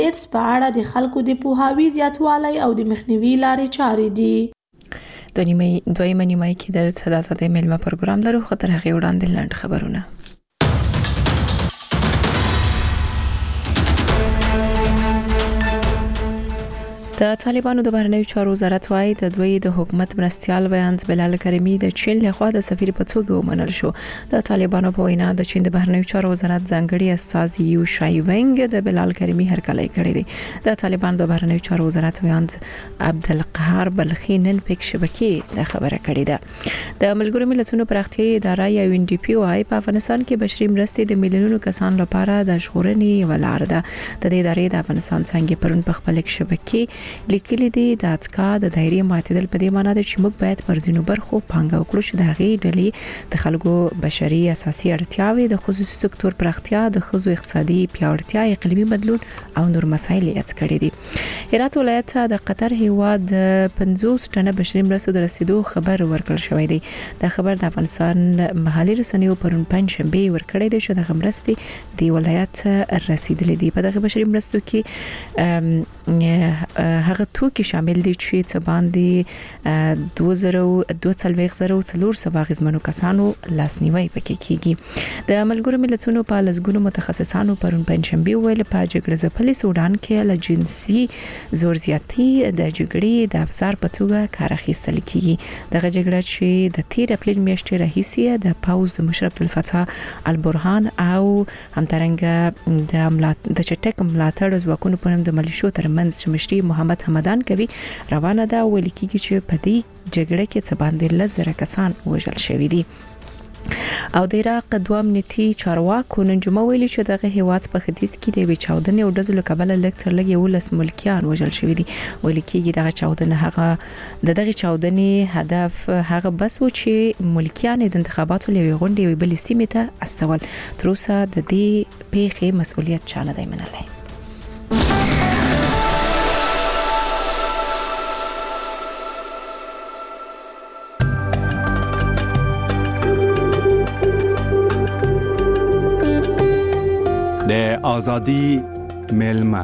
ایډز په اړه د خلکو د پوهاوي زیاتوالی او د مخنیوي لارې چارې دي. دویمه نیمه کې د صداقت ملما پروګرام لرو، خو تر هغه وړاندې لاند خبرونه. د طالبانو د بهرنیو چارو وزارت وايي د دوی د حکومت مرستيال ویانز بلال کریمی د چین لخوا د سفیر په توګه ومنل شو. د طالبانو په وینا د چین د بهرنیو چارو وزارت ځانګړي استاذ یو شای ونګ د بلال کریمی هرکلی کړی دی. د طالبانو د بهرنیو چارو وزارت ویانز عبدالقهار بلخی نن پک شبکې د خبره کړې ده. د ملګرو ملتونو پراختیايي اداره یا UN DP وايي په افغانستان کې بشري مرستې د میلیونونو کسانو لپاره د ژغورنې ولار ده. د دې ادارې د افغانستان څنګه پرون په خپل شبکې لیکلي دي د اتکا د دایرې معتدل په دې معنی ده چې موږ باید پر ځینو برخو پانګه وکړو چې د هغې ډلې د خلکو بشري اساسي اړتیاوې د خصوصي سکتور پراختیا، د ښځو اقتصادي پیاوړتیا، اقلیمي بدلون او نور مسایل یاد کړي دي. هرات ولایت د قطر هیواد 50 ټنه بشري مرستو د رسیدو خبر ورکړل شوی دی. دا خبر د افغانستان محلي رسنیو پرون پنځشنبه ورکړی دی چې د مرستې د ولایت رسیدلې دي. په دغه بشري مرستو کې هغه توکي شامل دي چې څه باندې 2240 غزمنو کسانو لاسنیوي پکې کیږي. د ملګرو ملتونو په لزګونو متخصصانو پرون پنځشنبه ویل په جګړه ځپلي سودان کې له جنسي زور زیاتی د جګړې د افزار په توګه کار اخیستل کیږي. دغه جګړه چې د 13 اپریل میاشتې راهیسې د پاوز د مشرف عبدالفتاح البرهان او همدارنګه د چټک ملاتړ ځواکونو په نوم د ملیشو ترمنځ مشري محمد حمدان کوي روانه ده. ویل کیږي چې په دې جګړه کې څه باندې 10,000 کسان وژل شوي دي. او د عراق دوه امنیتي چارواکو نن جمعه ویلي چې دغه هیواد په ختیځ کې د چاودنې او ډزو کبل لکتر لګي 11 ملکیان وژل شوي دي. ویل کیږي دغه چاودنې هدف هغه بس و چې ملکیان د انتخاباتو لوي غونډې بل سیمه ته استول. تر اوسه د دې پیښې مسؤلیت چا نه دی منلی. د آزادی ملما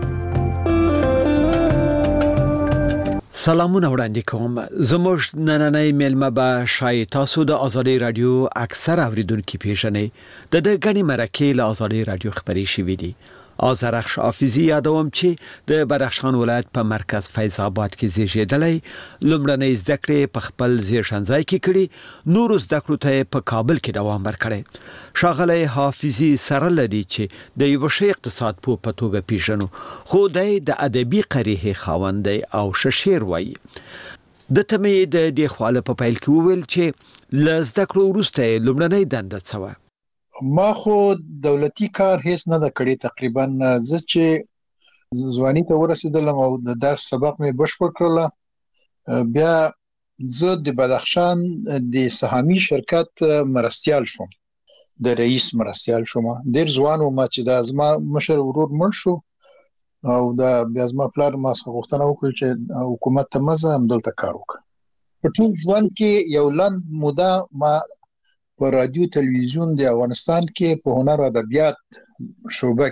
سلامونه وړاندې کوم. زموږ نننۍ ملما به شای تاسو د آزادی رادیو اکثر اوریدونکو پیژنې. د غنی مرکه له آزادی رادیو خبري شوې دي. آذرخش حافظی یادوم چې د بدخشان ولایت په مرکز فیض آباد کې زیږیدلی. لومړنۍ زده کړې په خپل زیږنځای کې کړې، نور زده کړو ته په کابل کې دوام ورکړی. شاغلی حافظی سره لري چې د یو شی اقتصاد په توګه پیژنو، خو د ادبي قریه خاوند او شعر وایي. د تمې د دې خواله په پیل کې وویل چې لزده کړو وروسته لومړنۍ دنده څه و. ما خو دولتي کار هیڅ نه کړی. تقریبا زه چې ځواني ته ورسېدلم او د درس سبق مې بشپړ کړل، بیا زه د بدخشان د سهامي شرکت مرستيال شوم، د رئیس مرستيال شوم. ډیر ځوان وم چې د ازما مشر ورور مړ شو او دا بیا ازما پلار ما څخه غوښتنه وکړه چې حکومت ته مزه هم دلته کار وکړم. په ټول ژوند کې یو لنډ موده ما په رادیو تلویزیون د افغانستان کې په هنر او ادبیات شعبه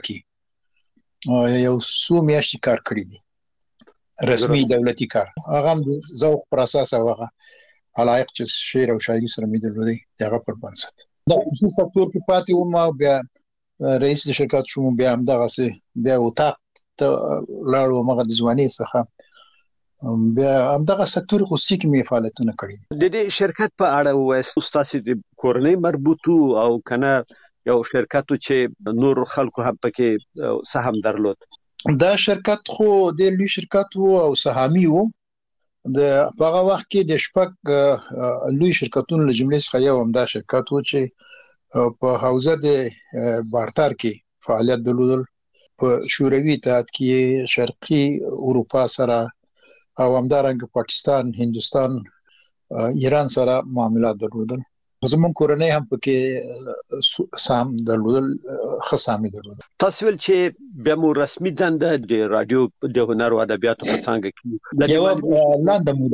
کې یو څو میاشتې کار کړی دی، رسمي دولتي کار. هغه هم د ذوق پر اساس هغه علایق چې شعر او شاعري سره مې درلودي هغه پر بنسټ د خصوصي سکتور کې پاتې وم او بیا رئیس د شرکت شوم. بیا هم دغه سه بیا وتا لاړو مغه د ځواني څخه بیا هم دغه سکتور خصوصي کې مې فعالیتونه کړی. د دې شرکت په اړه وایي استاد د کورنۍ مربوطو او کنه یو شرکت چې نور خلکو هم پکې سهم درلود. دا شرکت خو د لوی شرکت وو او سهامي وو. د هغه وخت کې د شپږ لوی شرکتونو له جملې څخه یو هم دا شرکت وو چې په حوزه د بارتر کې فعالیت درلود. په شوروي اتحاد کې شرقي اروپا سره او همدارنګه پاکستان، هندستان، ایران سره معاملات درلودل. زمون کورنۍ هم پکې سام درلودل، خصامي درلودل. تاسو ول چې بیا مو رسمي دنده د رادیو د هنر او ادبیاتو په څنګه کې یو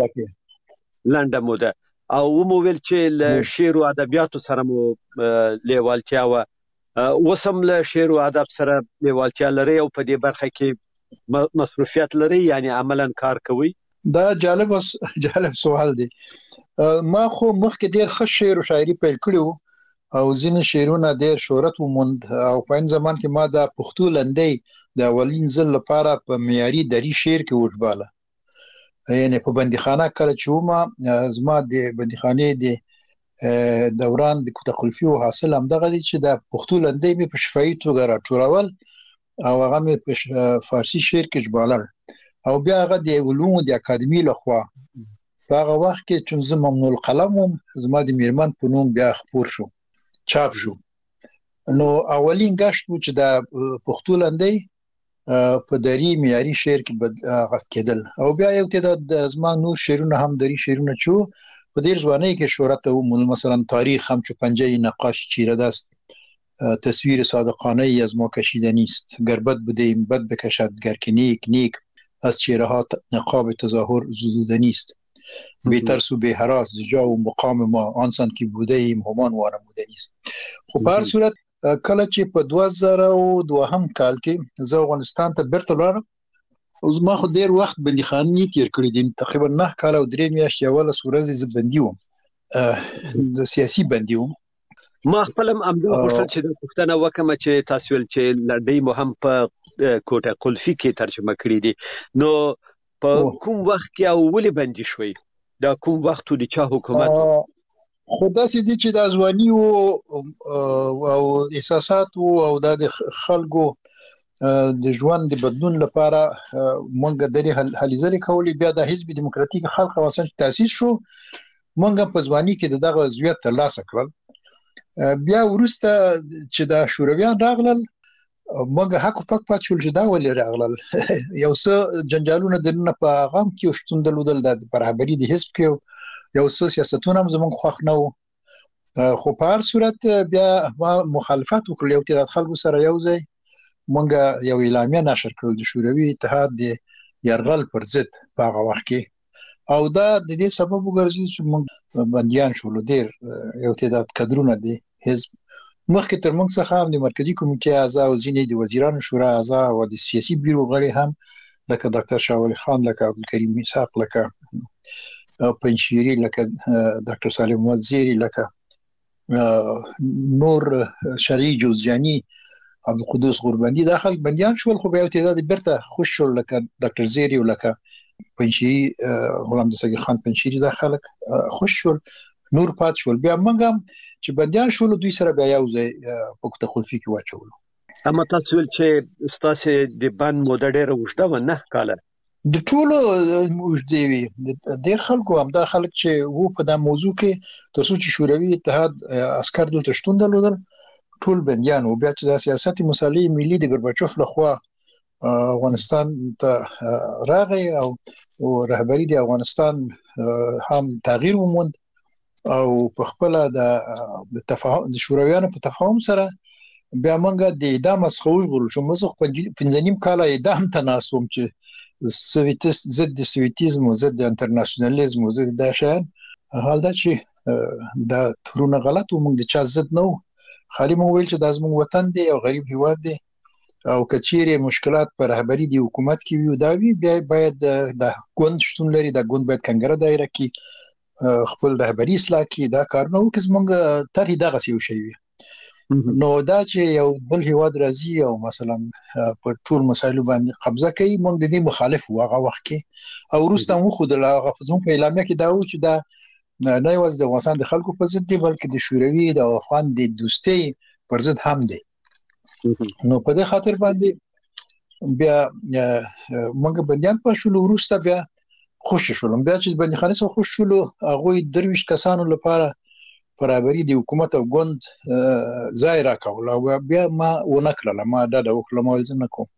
لنډه موده او مو ویل چې له شعر او ادبیاتو سره مو لیوالتیا و وسم له شعر او ادب سره لیوالتیا لري او په دې برخه کې مصروفیت لري یعنی عملاً کار کوي؟ دا جالب سوال دی. ما خو مخکې ډیر ښه شعر او شاعري پیل کړو او ځینې شعرونه ډیر شهرت وموند او په این زمان کې ما د پښتو لنډۍ د اولین ځل لپاره په معیاري دري شعر کې وژباله. یعنی په بندیخانه کله چې ومه زما د بندیخانې د دوران د تخلفي او حاصل هم دغه دي چې د پښتو لنډۍ مې په شفاهي توګه راټولول او هغه مې په فارسی شعر کې ژبالل او بیا هغه د علومو د اکاډمي لخوا هغه وخت کې چې زه ممنوع القلم وم زما د میرمن په نوم بیا خپور شو چاپ شو. نو اولین غشت و چې د پښتو لنډۍ په دري معیاري شعر کې کېدل او بیا یو تعداد زما نور شعرونه هم دري شعرونه چې په ډیر ځوانۍ کې شهرت و، مثلا تاریخ هم چو پنجه نقاش چیره دست، تصویر صادقانه از ما کشیده نیست، گر بد بدیم بد بکشد، گر که نیک نیک از چهره ها نقاب تظاهر زدوده نیست، بی ترس و بی هراس جا و مقام ما آنسان که بوده ایم همان وانموده نیست. خب په هر صورت کله چې په 2002 کال کې زه افغانستان ته بیرته لاړم او زما خو ډیر وخت بندیخانې تیر کړی دي، تقریبا 9 کال او 3 میاشتې اوله ورځې زه بندي وم، د سیاسي بندي وم. ما خپل هم غوښتل چې د پښتنه وکم چې تاسو ول چې لړۍ مو هم په کوټه قلفي کې ترجمه کړې دي، نو په کوم وخت کې او ولې بندي شوي؟ دا کوم وخت د چا حکومت؟ خو داسې دي چې د ځواني او احساسات او د خلکو د ژوند د بدلون لپاره مونږ د هلې ځلې کولې. بیا د حزب دیموکراتیک خلق افغانستان تاسیس شو، مونږ په ځواني کې دغه عضویت ترلاسه کړل. بیا وروسته چې د شورویان راغلل مونږ حق پک پات شول چې دا ولې راغلل. یو څه جنجالونه دنه په غم کې شتون درلودل، د برابرۍ د حزب کې یو څه سیاستونه هم زموږ خوښ نه وو. خو په هر صورت بیا ما مخالفت وکړ، یو تعداد خلکو سره یو ځای مونږ یو اعلامیه نشر کړل د شوروي اتحاد د یرغل پر ضد په هغه وخت کې، او دا د دې سبب وګرځي چې مونږ بندیان شولو. ډیر یو تعداد کډرونه دي حزب مخکې تر موږ څخه هم د مرکزی کمیټې اعضا او ځینې د وزیرانو شورا اعضا او د سیاسي بیرو غړي هم لکه ډاکټر شاه ولی خان، لکه عبدالکریم میثاق، لکه پنشیری، لکه ډاکټر سالم محمد زیری، لکه نور شریع جوزجانی، عبدالقدوس غوربندي، دا خلک بندیان شول. خو بیا یو تعداد بیرته خوش شول لکه ډاکټر زیری او لکه پنشیری، غلام دستگیر خان پنشیری، دا خلک خوش شول، نور پات شول. بیا موږ هم چې بندیان شول دوی سره بیا یو ځای په کوټه خلفي کې واچولو. اما تاسو ول چې ستاسو د بند موده ډیره وشته و، 9 کاله د ټولو موجودي وي. ډیر خلکو هم دا خلک چې وو په دا موضوع کې تر څو چې شوروي اتحاد عسكر دلته شتون درلودل ټول بندیان وو. بیا چې د سیاست مصالحې ملي د ګورباچوف لخوا افغانستان ته راغی او رهبری د افغانستان هم تغییر وموند او په خپل د تفاهم د شورویانو په تفاهم سره بیا موږ د اعدام څخه وژغورل شو. موږ 15 کال اعدام ته ناسوم چې ضد سویتیزم او ضد انټرنیشنالیزم او ضد د شان حال دا چې دا ترونه غلط و، موږ د چا ضد نه و، خالي مو ویل چې د زموږ وطن دی او غریب هیواد دی او کچېره مشکلات پر رهبری دی حکومت کې وي دا وی بیا باید د ګوند شتون لري، د ګوند باید کنګره دایره کې خپل رهبری اصلاح کې دا کار نه وکړي. موږ تر دغه یو شی وي. نو دا چې یو بل هیواد راځي او مثلا په ټول مسایلو باندې قبضه کوي، موږ د دې مخالف و هغه وخت کې او وروسته مو خو د غفزون په اعلامیه کې دا و چې دا نه یوازې د افغانستان د خلکو په ضد دی بلکې د شوروي د افغان د دوستۍ پر ضد هم دی. نو په دې خاطر باندې بیا موږ بندیان په شولو. وروسته بیا خوشی شولم، بیا چې بندیخانه څخه خوش شولو هغه 23 کسانو لپاره برابرۍ د حکومت او ګوند ځای راکول او بیا ما ونکړل، ما دا وکړم او ځنه کوم.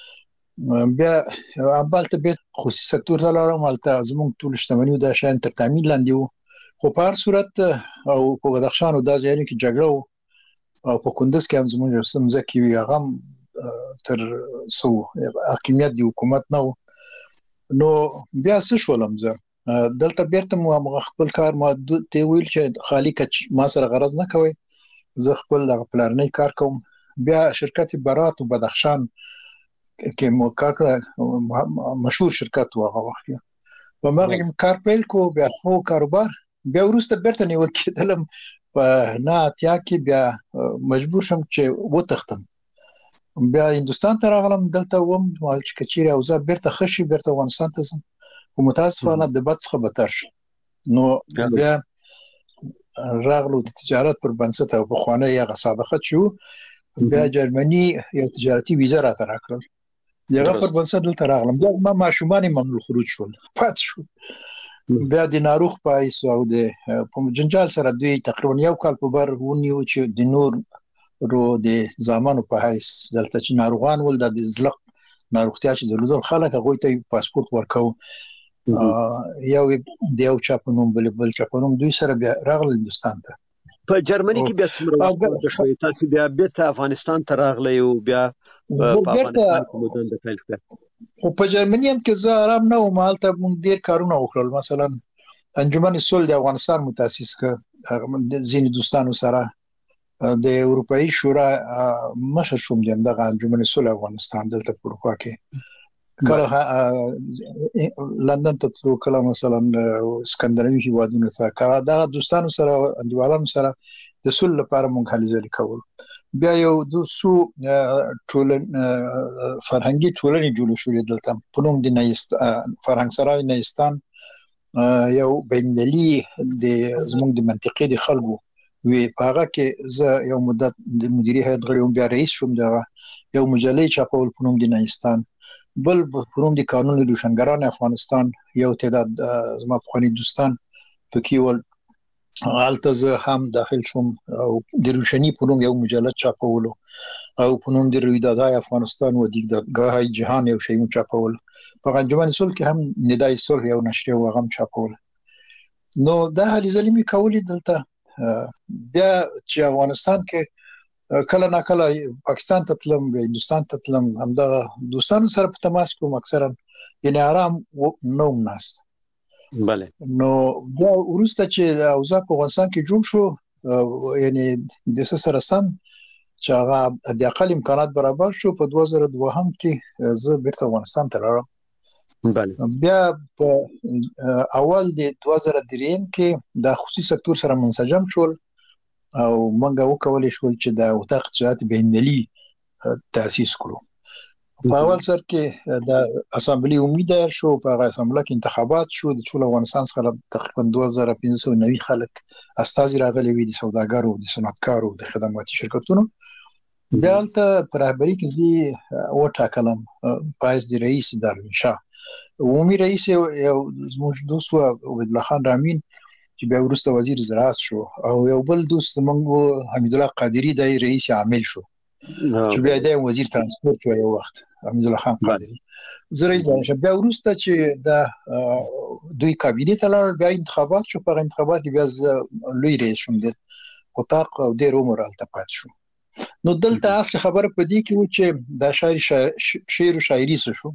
بیا امبالته به خصوصي سکتور ته لاړم، البته زموږ ټول شتمنیو د شان تر تامین لاندې وو. خو په هر صورت او په بدخشان او د ځایونو کې جګړه او په کندز کې هم زموږ سمزه کې وی هغه تر سو حاکمیت دی حکومت نه. نو بیا څه شولم زه دلته بیرته مو خپل کار ما ته ویل چې خالی کچ ما سره غرض نه کوي، زه خپل د پلانې کار کوم. بیا شرکت برات او بدخشان کې مو کار مشهور شرکت و هغه وخت په مغرب کار پیل کو. بیا خو کاروبار بیا ورسته برته نیول کېدلم په نه اتیا کې بیا مجبور شم چې وتښتم. بیا هندستان ته راغلم. دلته وم مال چې کچيري او زه برته خشي برته افغانستان ته ځم. او متاسفانه د بد څخه بدتر شو. نو بیا راغلو د تجارت پر بنسټ او په خوانه یې سابقه شو. بیا جرمني یو تجارتي ویزه راته راکړل. دغه پر بنسټ دلته راغلم. بیا ما ماشومان ممنوع خروج شول پات شو. بیا د ناروغ پایس او د په جنجال سره دوی تقریبا یو کال په بر ونیو چې د نور رو د زمانو په حیث دلته چې ناروغان ول د زلق ناروغتیا چې درلودل خلک هغه ته پاسپورت ورکاو. یو د یو چاپنوم بل چاپنوم دوی سره بیا راغل هندستان ته. په جرمني کې بیا څومره وخت شوی تاسو بیا بیرته افغانستان ته راغلی او بیا په افغانستان کې مو ژوند پیل کړ؟ او په جرمني هم کې زه آرام نه وم. هلته موږ ډېر کارونه وکړل. مثلا انجمن صلح د افغانستان متأسس کړ ځینې دوستانو سره. د اروپאי شورا مشر شوم دغه انجمن صلح افغانستان دلته په اروپا کې. کله لندن ته تلو، کله مثلا اسکندناوي هیوادونو ته. کله دا دوستانو سره انډیوالانو سره د صلح لپاره مونږ هلې ځلې کول. بیا یو د سو ټولن فرهنګي ټولنې جوړ شوې دلته په نوم د فرهنګ سرای نیستان. یو بینالي د زموږ د منطقې د خلکو وی هغه کې زه یو مدت د مدیري هیئت غړی وم. بیا رئیس شوم. دغه یو مجلې چاپول په نوم د نیستان. بل په نوم د قانون روشنګران افغانستان یو تعداد زما پخواني دوستان پکې ول. هلته زه هم داخل شوم او د روشنی په نوم یو مجلد چاپولو او په نوم د رویدادهای افغانستان و دیدگاه جهان یو شی چاپول. په انجمن صلح کې هم ندای صلح یو نشریه و غم چاپول. نو دا هلې ځلې مې کولې دلته. بیا چې افغانستان کې کله نه کله پاکستان ته تلم، هندستان ته تلم، همدغه دوستانو سره په تماس کوم. اکثرا یعنی آرام نوم ناست. بله. نو بیا وروسته چې اوضاع په افغانستان کې جوړ شو، یعنی د سره سم چې هغه د اقل امکانات برابر شو، په 2002 کې زه بیرته افغانستان ته راغلم. بله. بیا په اول د 2003 کې د خصوصي سکتور سره منسجم شول او موږ وکولای شو چې د وطاق تجارت بینالمللي تاسیس کړو. په اول سر کې د اسامبلی امید شو. په هغه اسامبلی کې انتخابات شو. د ټول افغانستان څخه تقریبا 2590 خلک استازي راغلي وي، د سوداګرو، د صنعتکارو، د خدماتي شرکتونو. بیا هلته په رهبري کې زه وټاکلم پایز د رئیس داروین شاه. عمومي رئیس یو زموږ دوست و عبد الله خان رامین چې بیا وروسته وزیر زراعت شو، او یو بل دوست زموږ حمید الله قادری د رئیس عامل شو چې بیا د وزیر ترانسپورت شو یو وخت حمید الله خان قادری. زه رئیس شم. بیا وروسته چې د دوی کابینه ته لاړ، بیا انتخابات شو. په انتخابات کې بیا لوی رئیس شوم د وطاق او د رومر التپات شو. نو دلته اصل خبره په دې کې و چې د شعر او شاعري شو.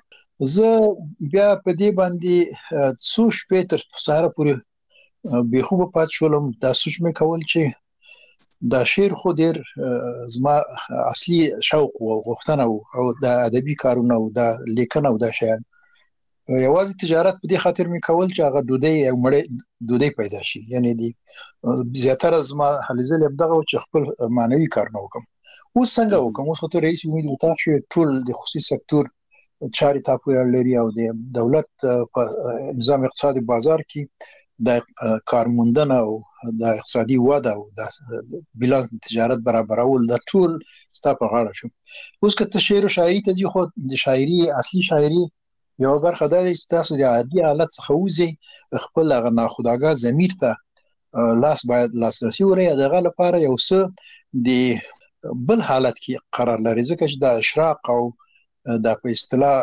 زه بیا په دې باندې څو شپې تر سهار پورې به خوب پات شولم. دا سوچ مې کول چې دا شعر خو ډیر زما اصلي شوق او غوښتنه او د ادبي کارونه او د لیکنه او د شعر یوازې تجارت په دې خاطر مې کول چې هغه ډوډۍ پیدا شي. یعنی دی زیاتره زما حلزل ابدغه چې خپل معنوي کارونه وکم. اوس څنګه وکم؟ اوس ته رئیس امید وطاق شو. ټول د خصوصي سکتور چاري تاسو لري او د دولت په نظام اقتصادي بازار کې د کارموندنه او د اقتصادي وده او د بیلانس تجارت برابرول د ټول ستا په غاړه شو. اوس که ته شعر او شاعري ته ځې، خو د شاعري اصلي شاعري یو برخه ده چې تاسو د عادي حالت څخه وځي، خپل هغه ناخودآګاه ضمیر ته باید لاسرسي ولرئ. دغه لپاره یو څه د بل حالت کې قرار لري، ځکه چې د اشراق او دا په اصطلاح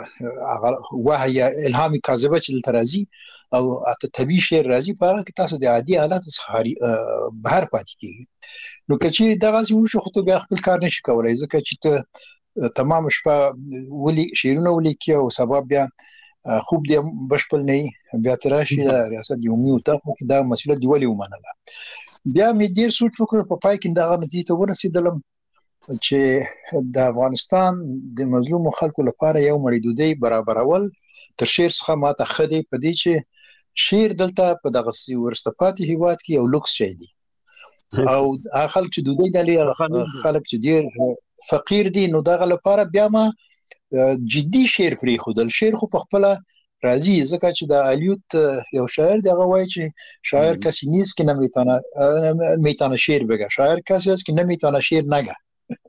وحی الهام کاذبه چې ترازی او اته طبيعي شعر راځي، په هغه کې تاسو د عادي حالت څخه بهر پاتې کیږي. نو کچې دغه څه وشو، خو ته بیا خپل کار نشي کولای، ځکه چې ته تمام شپه ولي شعرونه ولیکي او سبب بیا خوب دې بشپل نه بیا تراشي ریاست یومي او ته دا مسله دی ولې ومنله. بیا مې ډیر سوچ وکړ، په پای کې دغه نتیجې ته ورسېدلم چې د افغانستان د مظلومو خلکو لپاره یو مړی ډوډۍ برابرول تر شعر څخه ماته ښه دی، په دې چې شعر دلته په دغه وروسته پاتې هیواد کې یو لوکس شی دی او هغه خلک چې ډوډۍ نه لري، خلک چې ډیر فقیر دي، نو دغه لپاره بیا ما جدي شعر پرېښودل. شعر خو په خپله راځي، ځکه چې د الیوت یو شاعر دی، هغه وایي چې شاعر کسی نیست که نمیتونه شعر بگه، شاعر کسی است که نمیتونه شعر نگه.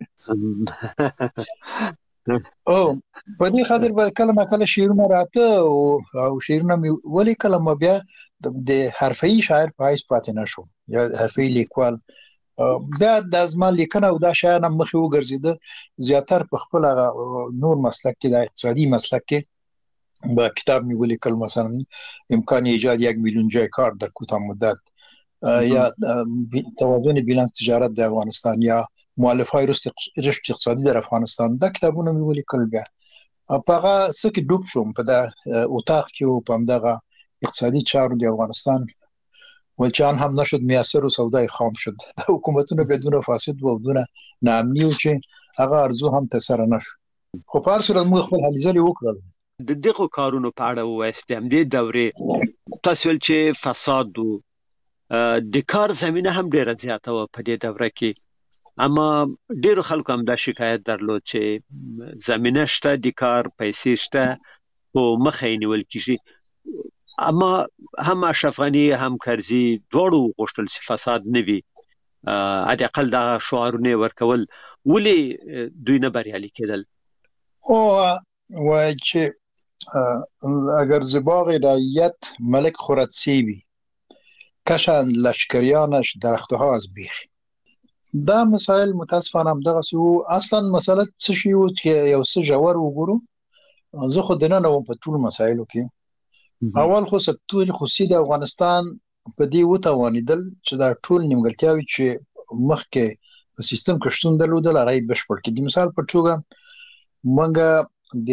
او په دې خاطر به کله ما کله شعرونه راته او شعرونه مې ولیکل، ما بیا د حرفه‌ای شاعر په حیث پاتې نشوم یا حرفه‌ای لیکوال. بیا د زما لیکنه او دا شیان هم مخې وګرځېده، زیاتر په خپل نور مسلک کې، د اقتصادي مسلک کې با کتاب می ولیکل، مثلا امکان ایجاد 1 میلیون جای کار در کوتاه مدت یا توازن بیلانس تجارت د افغانستان یا مؤلفه‌های رشد اقتصادي در افغانستان، دا کتابونه می ولیکل. بیا په هغه څه کې ډوب شوم، په دا اتاق کې او په همدغه اقتصادي چارو د افغانستان ولچان هم نشد میسر و سودای خام شد. د حکومتونو بدون فاسد و بدون ناامنی و چې هغه ارزو هم تسره نشو. خو په هر صورت موږ خپل هلې ځلې وکړل. د دغه کارونو په اړه ووایاست، د همدې دورې تاسو ول چې فساد و د کار زمینه هم ډیره زیاته و په دې دوره کې، اما ډیرو خلکو هم دا شکایت درلود چې زمینه شته، د کار پیسې شته او مخه یې نیول کیږي. اما هم اشرف غني هم کرزي دواړو غوښتل چې فساد نه وي، حداقل دا شعارونه ورکول، ولې دوی نه بریالي کېدل؟ او وای چې اگر زباغ رعیت ملک خورد سیبی کشند لشکریانش درختها از بیخ. دا مسائل متاسفانه هم دغه سو اصلا مسله څه شی و چې یو څه جوړ وګورو. زه خو دنه نو په ټول مسایلو کې اول خو ستوري خصوصي د افغانستان په دې وتوانیدل چې دا ټول نیمګړتیاوي چې مخکې په سیستم کې شتون درلودل هغه بشپړ کړي. مثال په توګه منګه د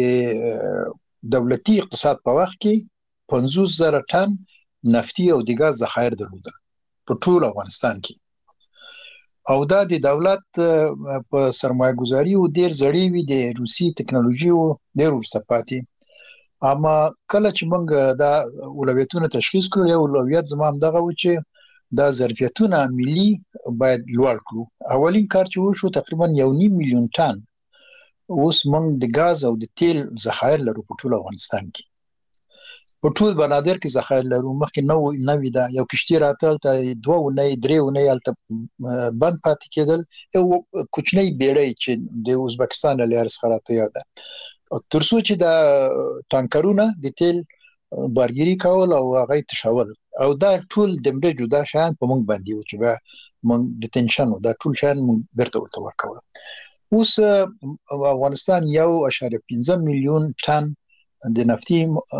دولتي اقتصاد په وخت کې 50,000 ټن نفتي او د غاز ذخایر درلودل په ټول افغانستان کې، او دا د دولت په سرمایه گذاري او ډیر زړی وي، د روسي ټکنالوژي او ډیر وروسته پاتې. اما کله چې موږ دا اولویتونه تشخیص کړو، یو اولویت زموږ دغه و چې دا ظرفیتونه ملي باید لوړ کړو. اولین کار چې وشو تقریبا 1.5 میلیون ټن اوس موږ د غاز او د تیل ذخایر لرو په ټول افغانستان کې. په ټول بنادر کې ذخایر لرو. مخکې نو دا یو کشتي راتل ته 2 ونې 3 ونې الته بند پاتې کېدل، یو کوچنی بیړۍ چې د ازبکستان له لارې څخه راته یاده ترڅو چې دا ټانکرونه د تیل بارګيري کول او هغه تشول، او دا ټول د مړه جدا شان په موږ باندې و چې موږ د تنشن دا ټول شان برته ورکول. اوس افغانستان 1.5 میلیون ټن د نفتي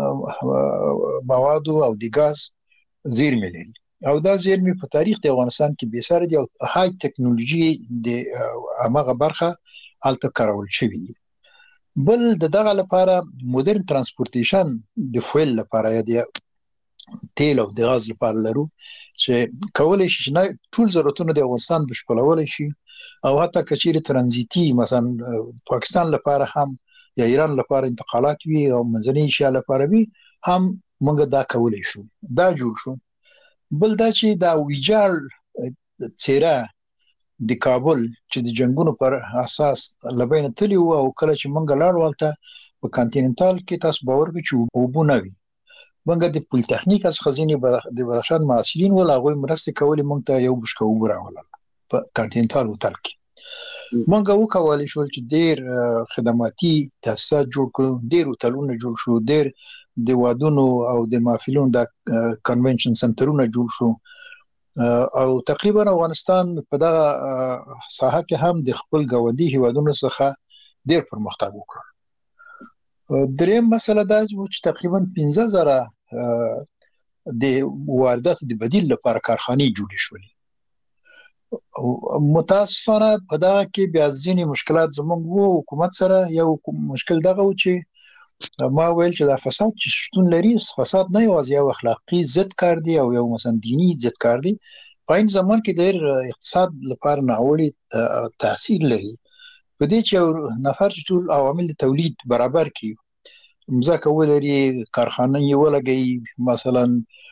موادو او د غاز زیرمې لري، او دا زیرمې په تاریخ د افغانستان کې به سره دی او های ټکنالوژي د هغه برخه الته کارول شوې دي. بل دغه لپاره مدرن ترانسپورتیشن د فویل لپاره یا د تیل او د غاز لپاره لرو چې کولای شي نه ټول ضرورتونه د افغانستان بشپړول شي، او حتی کچېره ترانزیتي مثلا پاکستان لپاره هم یا ایران لپاره انتقالات وي او منځنۍ ایشیا لپاره وي هم موږ دا کولای شو. دا جوړ شو. بل دا چې دا ویجال چیرې د کابل چې د جنگونو پر اساس لبین تلی او کله چې منګ لاړ والته په کانټیننټال کې تاسو باور کوئ چې وبونه وي منګ د پولیټیکنیک از خزینه د بدخشان معاصرین ول هغه مرسته کولې مونږ ته یو بشکو وګراول په کانټیننټال هوټل کې. مونږ وکولای شو چې ډیر خدماتي تاسیسات جوړ کړو، ډیر هوټلونه جوړ شو، ډیر د وادونو او د محفلونو د کنونشن سنټرونه جوړ شو، او تقریبا افغانستان په دغه ساحه کې هم د خپل ګاونډي هیوادونو څخه ډیر پرمختګ وکړ. دریم مسله دا چې تقریبا 15,000 د واردات د بدیل لپاره کارخانې جوړې شولې. متاسفانه په دغه کې بیا ځینې مشکلات زموږ وو حکومت سره. یو مشکل دغه و چې ما ویل چې دا فساد چې شتون لري، فساد نه یوازې یو اخلاقی ضد کار دی او یو مثلا دینی ضد کار دی، په این زمان کې ډېر اقتصاد لپاره ناوړي تاثیر لري په دې چې نفر ټول عوامل د تولید برابر کړي مځکه ولري کارخانه یې ولګي مثلا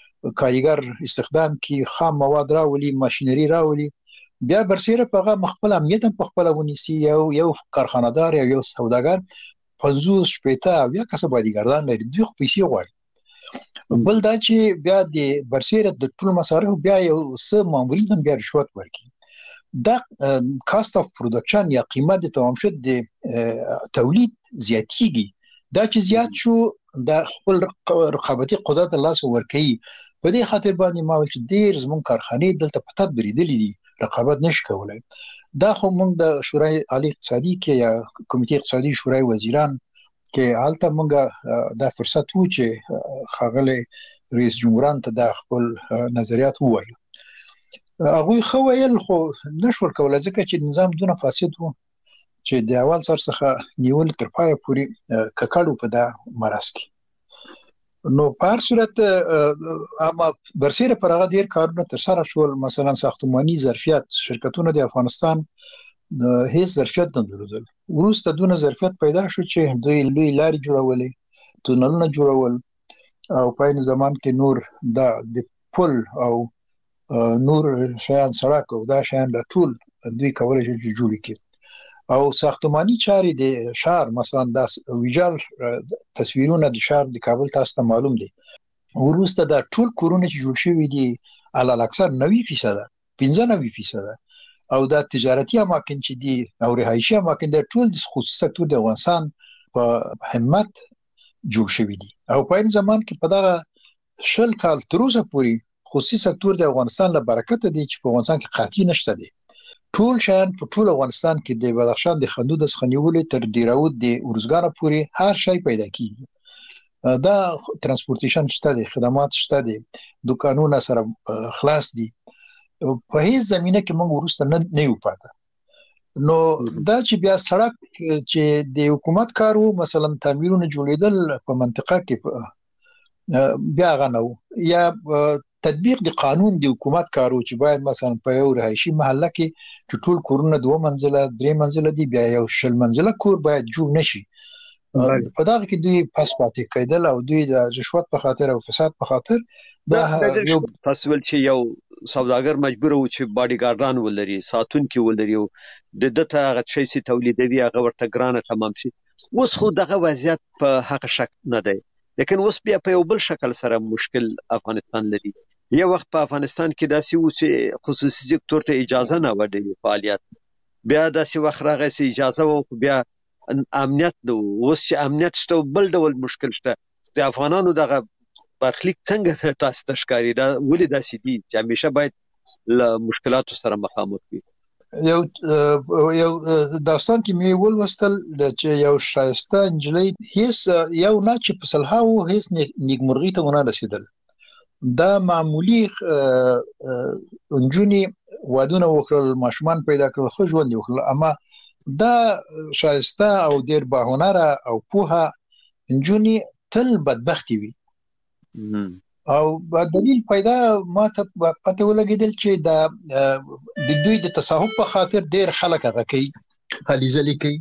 کارګر استخدام کړي خام مواد راولي ماشينري راولي بیا برسیره په هغه مخبل امنیت په خپل ونیسي یو کارخانه‌دار یو سوداګر 50 شپېته بیا کسب باندې لري دوی خو پیسې غواړي بل دا چې بیا د برسیره د ټول مصارف بیا یو څه معمولی هم بیا رشوت ورکړي دا کاست اف پروډکشن یا قیمت د تمام شد د تولید زیاتیږي دا چې زیات شو د خپل رقابتي قدرت الله سره ورکړي په دې خاطر باندې ما ول چې ډیر زمون کارخانه دلته پټ بریدلې دي رقابت نشي کولای دا خو موږ د شورای عالی اقتصادي کې یا کمیټې اقتصادي شورای وزیران کې حالت موږ دا فرصت وو چې خاغله رئیس جمهوران ته د خپل نظریات ووایو هغه خو ویل خو نشول کولای ځکه چې نظام دونه فاسد وو چې د اول سر څخه نیول تر پای پورې ککړو په دا مرز کې نو په هر صورت اما برسیره پر هغه ډیر کارونه تر سره شول مثلا ساختماني ظرفیت شرکتونه د افغانستان هیڅ ظرفیت نه درلودل وروسته دونه ظرفیت پیدا شو چې دوی لوی لارې جوړولې تونلونه جوړول او په این زمان کې نور د پل او نور شیان سړک او دا شیان د ټول دوی کولای شي جوړ کړي او ساختماني چارې د شهر مثلا د ویجال تصویرونه د شهر د کابل تاسو ته معلوم دي وروسته د ټول کورونه چې جوړ شوي دي علل اکثر 90% 95% او د تجارتي اماکن چې دي او رهایشي اماکن د ټول د خصوصي سکتور د افغانستان په همت جوړ شوي دي او په این زمان کې په دغه شل کال تر اوسه پورې خصوصي سکتور د افغانستان له برکت دی چې په افغانستان کې قاطی نشته دي ټول شان په ټول افغانستان کې د بدخشان د خندو د خنیولې تر ډیراود د ورزګانه پورې هر شی پیدا کیږي دا ترانسپورتیشن شته دي خدمات شته دي دکانونه سره خلاص دي په هیڅ زمينه کې موږ ورسته نه یو پاتې نو دا چې بیا سړک چې د حکومت کارو مثلا تعمیرونه جوړیدل په منطقه کې بیا غنو یا تطبیق د قانون د حکومت کارو چې باید مثلا په یو رهایشي محله کې چې ټول کورونه 2 منزله 3 منزله دي بیا یو شل منزله کور باید جوړ نشي په دغه کې دوی پاس پاتې کېدل او دوی د رشوت په خاطر او فساد په خاطر دا یو تاسو ول چې یو سوداګر مجبور و چې باډي ګاردان ولري ساتونکي ولري د دته هغه شي سي تولیدوي هغه ورته ګرانه تمام شي اوس خو دغه وضعیت په حق شک نه دی لیکن اوس بیا په یو بل شکل سره مشکل افغانستان لري یو وخت په افغانستان کې داسې و چې خصوصي سکتور ته اجازه نه ورکړي فعالیت بیا داسې وخت راغی چې اجازه و بیا امنیت نو اوس چې امنیت شته بل ډول مشکل شته د افغانانو دغه برخلیک څنګه تاسو ته ښکاري دا ولې داسې دي چې همیشه باید له مشکلاتو سره مخامخ وي یو داستان کې مې ولوستل چې یو شایسته انجلۍ هیڅ یو نه چې په صلحاو هیڅ نیکمرغي ته ونه رسیدل دا معمولی انجونی وادونه وکړل ماشومان پیدا کړل خو ژوند وکړل اما دا شایسته او ډیر باهنره او پوها انجونی تل بدبختی وي او دلیل پیدا ما ته پته ولګیدل چې د دوی د تصاحب په خاطر ډیر خلک هغه کوي خلیزلی کوي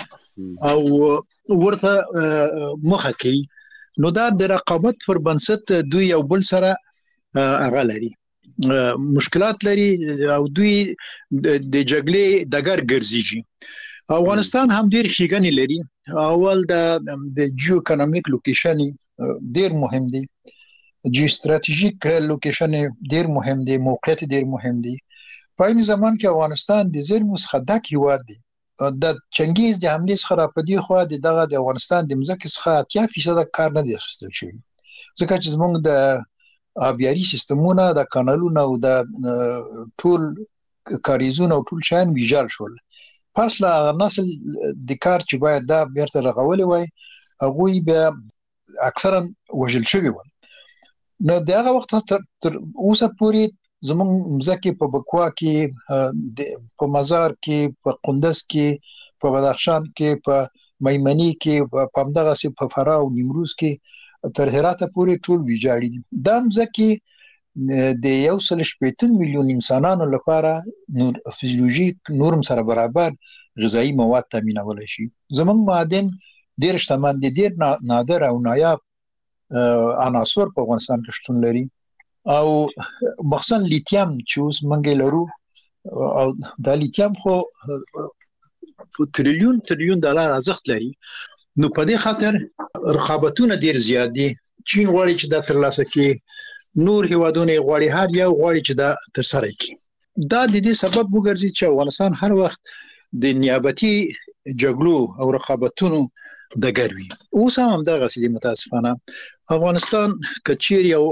او ورته مخه کوي نو دا د رقابت پر بنسټ دوی یو بل سره هغه لري مشکلات لري او دوی د جګړې دګر ګرځي افغانستان هم ډیر ښېګڼې لري اول د جیو اکونومیک لوکیشن ډیر مهم دی جیو استراتیژیک لوکیشن ډیر مهم دی موقعیت ډیر مهم دی په این زمان کې افغانستان د زیرمو څخه ډک هیواد دی د چنګیز د حملې څخه په دې خو د افغانستان د مځکې څخه 80% کار نه دی اخیستل شوی ځکه چې زموږ د آبیاري سیستمونه د کانالونو او د ټول کاریزونو او ټول شان ویجال شول پس لا نسل د کار چې باید دا بیرته رغولې وای هغه به اکثرا وژل شوی و نو دغه وخت تر اوسه پورې زمون مزکی په بکوا کې په مزار کې په قندز کې په بدخشان کې په میمنی کې په همدغه سي په فراه او نیمروز کې تر هراته پورې ټول ویجاړي دي دا مزکی د 1.8 میلیون انسانانو لپاره نور فزیولوژیک نورم سره برابر غذایی مواد تامینول شي. زمونږ معادن ډیر شتمن دي، ډیر نادر او نایاب عناصر په افغانستان کې شتون لري او مخصوصا لیتیم چې اوس موږ لرو او دا لیتیم خو تریلیون ډالر ارزښت لري. نو په دې خاطر رقابتونه ډیر زیات دي. چین غواړي چې دا ترلاسه کړي، نور هیوادونه غواړي، هر یو غواړي چې دا ترسره کړي. دا د دې سبب وګرځي چې افغانستان هر وخت د نیابتي جګړو او رقابتونو ډګر وي. اوس هم دغه سړي متاسفانه افغانستان کچیر یو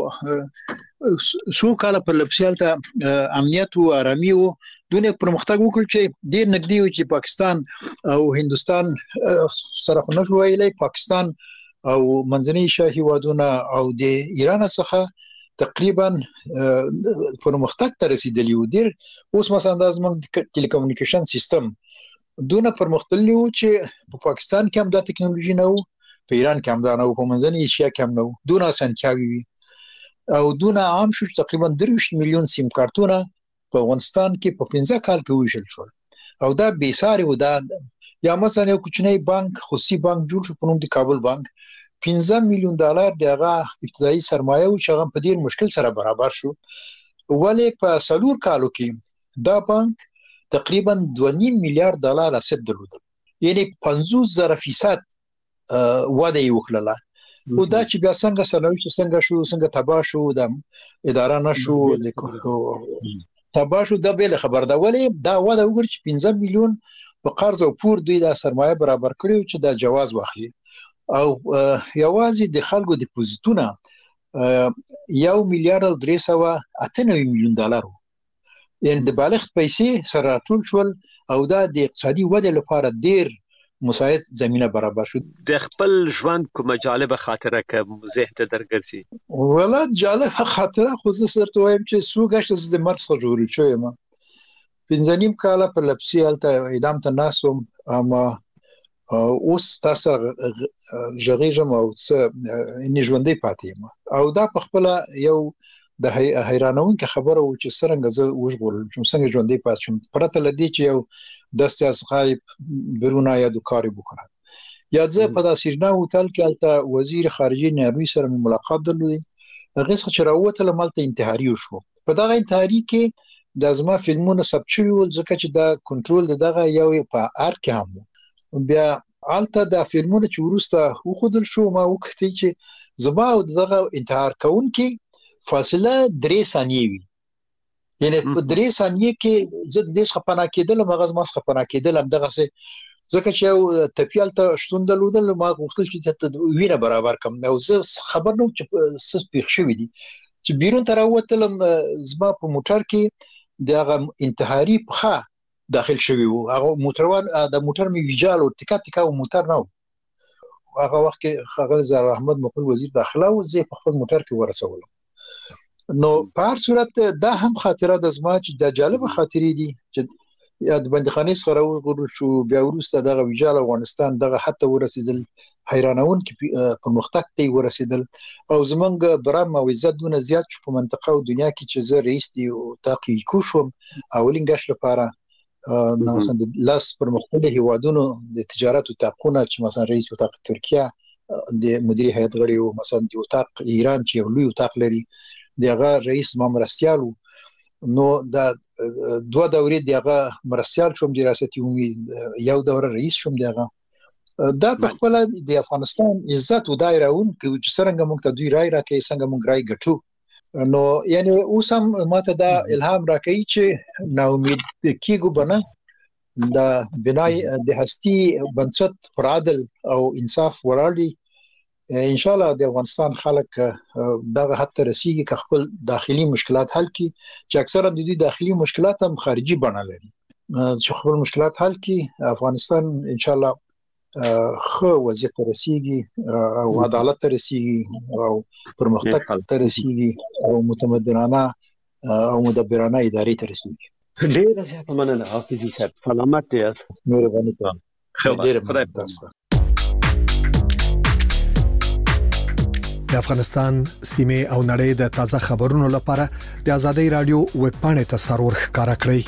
څو کاله په لپسیال ته امنیت او آرامي او دونه پرمختګ وکړ چې ډیر نږدې و چې پاکستان او هندستان سره خو نشو ویلای، پاکستان او منځنۍ ایشیا هیوادونه او د ایران څخه تقریبا پرمختګ ته رسیدلی و. ډیر اوس مثلا د زموږ ټلیکومونیکیشن سیستم دونه پرمختللی و چې په پاکستان کې هم دا ټکنالوژي نه و، په ایران کې هم دا نه و، په منځنۍ ایشیا کې هم نه و. دونه اسانتیاوي وي او دونه عام شو چې تقریبا 23 میلیون سیم کارتونه په افغانستان کې په 15 کال کې ویشل شول او دا بې ساري و. دا یا مثلا یو کوچنی بانک، خصوصي بانک جوړ شو په نوم د کابل بانک، 15 میلیون ډالر دغه ابتدایي سرمایه او چې هغه په ډیر مشکل سره برابر شو. ولی په 4 کالو کې دا بانک تقریبا 2.5 میلیارډ ډالر اسید درلودل، یعنی 50% وده یې وکړه. او دا چې بیا څنګه سرنوشت څنګه شو، څنګه تباه شو، د اداره نشو تباه شو، دا به خبر ده. ولی دا وده وګورئ چې 15 میلیون په قرض او پور دوی دا سرمایه برابر کړو چې دا جواز واخلي او یوازې د خلکو ډیپوزیټونه 1 میلیارډ او 398 میلیون ډالر، یعنی د بالغ پیسې سره ټول شول او دا د اقتصادي ودې لپاره ډیر مساعد زمينه برابر شو. د خپل ژوند کومه جالبه خاطره که ذهن ته درګرځي؟ ولا جالبه خاطره خو زه سره وایم چې سوګشت د مرګ څخه جوړی شوی ما 15 کاله په لپسی الته اعدام ته ناسوم، اما اوس تاسو ژغېږم او څه ان ژوندې پاتې ما او دا په خپل یو د حیرانونکې خبره و چې څنګه زه وژغورل چې څنګه ژوندې پاتې شم پرته لدی چې یو د سیاست غایب برونه یا د کاری وکړه. یا زه په داسیرنا هوټل کې الته وزیر خارجه نروي سره ملاقات درلودی، هغه څه چې راوته لمالته انتحاري وشو. په دغه انتحاري کې د ازما فلمونه ثبت شوي ول ځکه چې دا کنټرول دغه یو په ار کې هم بیا الته د فلمونه چې ورسته وخدل شو ما وکړی چې زما او دغه انتحار کوونکې فاصله 3 ثانیې وي، یعنی په 3 ثانیې کې زه د دې خپنا کېدل مغز ما خپنا کېدل هم دغه څه ځکه چې یو تپیال ته شتون درلودل ما غوښتل چې وینه برابر کم او زه خبر نو چې څه پیښ شوی دي چې بیرون تر وتلم زما په موټر کې دغه انتحاري پخه داخل شوی وو. هغه موټروان د موټر می ویجال او ټیکا ټیکا موټر نو هغه وخت کې خغل زهر احمد مقبول وزیر داخله او زه په خپل موټر کې ورسولم. نو په هر صورت دا هم خاطره د زما چې د جالب خاطرې دي چې د بندخانې څخه ورغلو شو بیا ورسته دغه ویجال افغانستان دغه حتی ورسېدل حیرانون کې په مختک ته ورسېدل او زمونږ برام او عزت دونه زیات شو په منطقه او دنیا کې چې زه رئیس دی او تحقیق کوم اولین غش لپاره نو مثلا د لاس پر مختلفو هیوادونو د تجارت او تاقونه چې مثلا رئیس او تاق ترکیه د مدیر هیئت غړي او مثلا د تاق ایران چې یو لوی تاق لري دغه رئیس مرستیالو نو دا 2 دورې دغه مرستیال شوم د ریاستي امید یو دوره رئیس شوم دغه دا په خپل د افغانستان عزت و دایرهون چې څنګه موږ ته دوی رائے راکې څنګه موږ رائے ګټو. نو یعنی اوسم ماته دا الهام راکې چې نو امید کیګو بنه د بنای د هستی بنسټ پر عدل او انصاف وړاندې ان شاء الله د افغانستان خلک دغه حد ته رسیږي که خپل داخلي مشکلات حل کړي چې اکثرا د دې داخلي مشکلات هم خارجي بڼه لري چې خپل مشکلات حل کړي افغانستان ان شاء الله خو وضعیت ته رسیږي او عدالت ته رسیږي او پرمختګ ته رسیږي او متمدنانه او مدبرانه ادارې ته رسیږي. ډیر زیات مننه حافظي صاحب، سلامت یاست. مهرباني کوم. خدای د افغانستان سیمه او نړۍ د تازه خبرونو لپاره د ازادي رادیو ویب پاڼې ته سرور ښکارا کړئ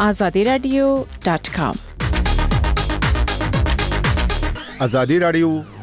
azadiradio.com ازادي رادیو